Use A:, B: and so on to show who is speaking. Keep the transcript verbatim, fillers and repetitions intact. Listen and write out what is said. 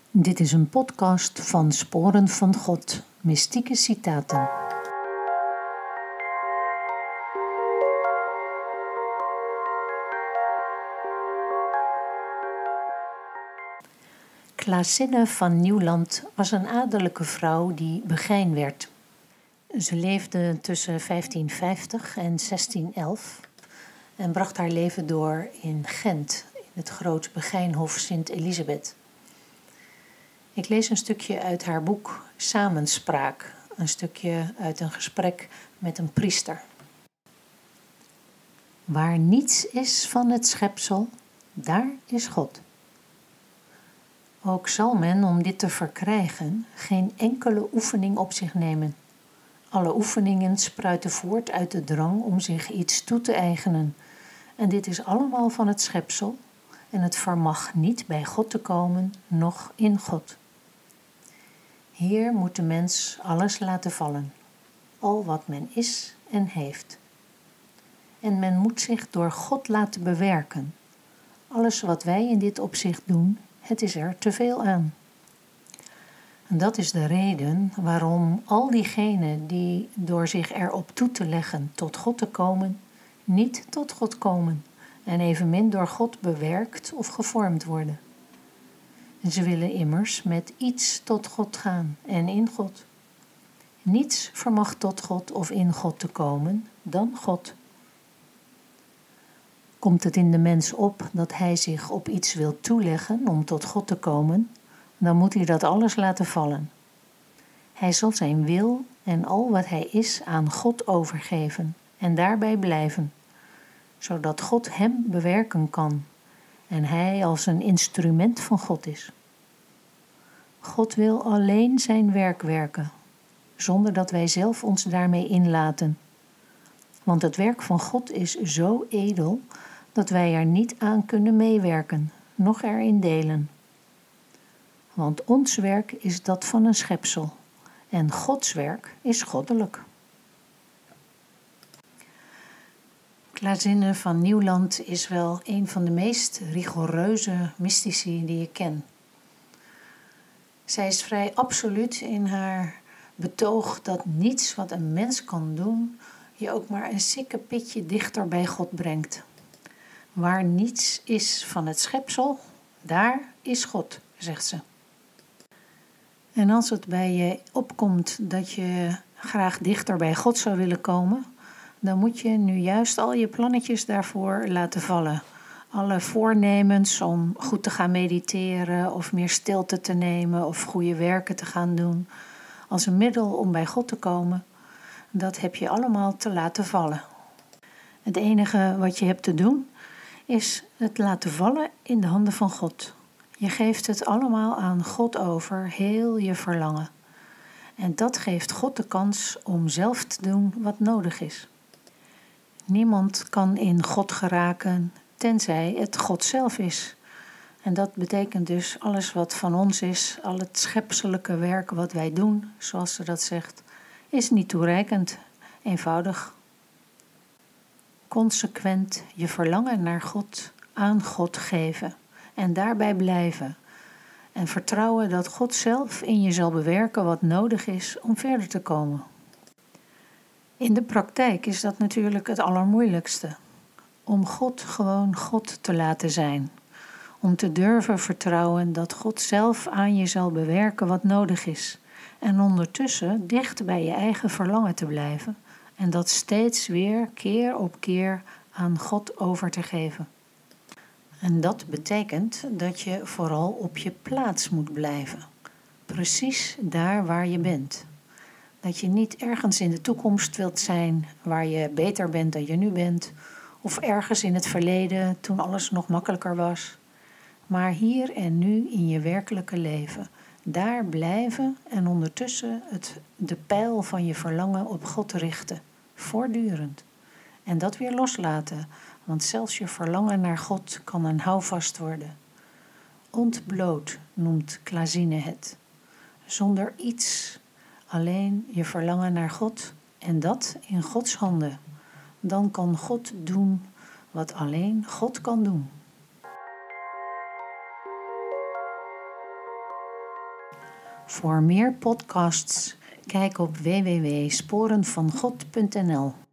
A: Dit is een podcast van Sporen van God, mystieke citaten. Klaaszinne van Nieuwland was een adellijke vrouw die Begijn werd. Ze leefde tussen vijftienvijftig en zestienelf en bracht haar leven door in Gent, in het Groot Begijnhof Sint Elisabeth. Ik lees een stukje uit haar boek Samenspraak, een stukje uit een gesprek met een priester. Waar niets is van het schepsel, daar is God. Ook zal men, om dit te verkrijgen, geen enkele oefening op zich nemen. Alle oefeningen spruiten voort uit de drang om zich iets toe te eigenen. En dit is allemaal van het schepsel, en het vermag niet bij God te komen, noch in God. Hier moet de mens alles laten vallen, al wat men is en heeft. En men moet zich door God laten bewerken. Alles wat wij in dit opzicht doen, het is er te veel aan. En dat is de reden waarom al diegenen die door zich erop toe te leggen tot God te komen, niet tot God komen en evenmin door God bewerkt of gevormd worden. Ze willen immers met iets tot God gaan en in God. Niets vermag tot God of in God te komen dan God. Komt het in de mens op dat hij zich op iets wil toeleggen om tot God te komen, dan moet hij dat alles laten vallen. Hij zal zijn wil en al wat hij is aan God overgeven en daarbij blijven, zodat God hem bewerken kan en hij als een instrument van God is. God wil alleen zijn werk werken, zonder dat wij zelf ons daarmee inlaten. Want het werk van God is zo edel dat wij er niet aan kunnen meewerken, noch erin delen. Want ons werk is dat van een schepsel en Gods werk is goddelijk. Klaaszinne van Nieuwland is wel een van de meest rigoureuze mystici die ik ken. Zij is vrij absoluut in haar betoog dat niets wat een mens kan doen je ook maar een sikkepitje dichter bij God brengt. Waar niets is van het schepsel, daar is God, zegt ze. En als het bij je opkomt dat je graag dichter bij God zou willen komen, dan moet je nu juist al je plannetjes daarvoor laten vallen. Alle voornemens om goed te gaan mediteren of meer stilte te nemen of goede werken te gaan doen, als een middel om bij God te komen, dat heb je allemaal te laten vallen. Het enige wat je hebt te doen is het laten vallen in de handen van God. Je geeft het allemaal aan God over, heel je verlangen. En dat geeft God de kans om zelf te doen wat nodig is. Niemand kan in God geraken tenzij het God zelf is. En dat betekent dus alles wat van ons is, al het schepselijke werk wat wij doen, zoals ze dat zegt, is niet toereikend, eenvoudig. Consequent je verlangen naar God aan God geven en daarbij blijven. En vertrouwen dat God zelf in je zal bewerken wat nodig is om verder te komen. In de praktijk is dat natuurlijk het allermoeilijkste. Om God gewoon God te laten zijn. Om te durven vertrouwen dat God zelf aan je zal bewerken wat nodig is. En ondertussen dicht bij je eigen verlangen te blijven. En dat steeds weer keer op keer aan God over te geven. En dat betekent dat je vooral op je plaats moet blijven. Precies daar waar je bent. Dat je niet ergens in de toekomst wilt zijn waar je beter bent dan je nu bent. Of ergens in het verleden toen alles nog makkelijker was. Maar hier en nu in je werkelijke leven. Daar blijven en ondertussen het, de pijl van je verlangen op God richten. Voortdurend. En dat weer loslaten. Want zelfs je verlangen naar God kan een houvast worden. Ontbloot noemt Klaaszinne het. Zonder iets, alleen je verlangen naar God en dat in Gods handen. Dan kan God doen wat alleen God kan doen. Voor meer podcasts kijk op w w w punt sporen van god punt n l.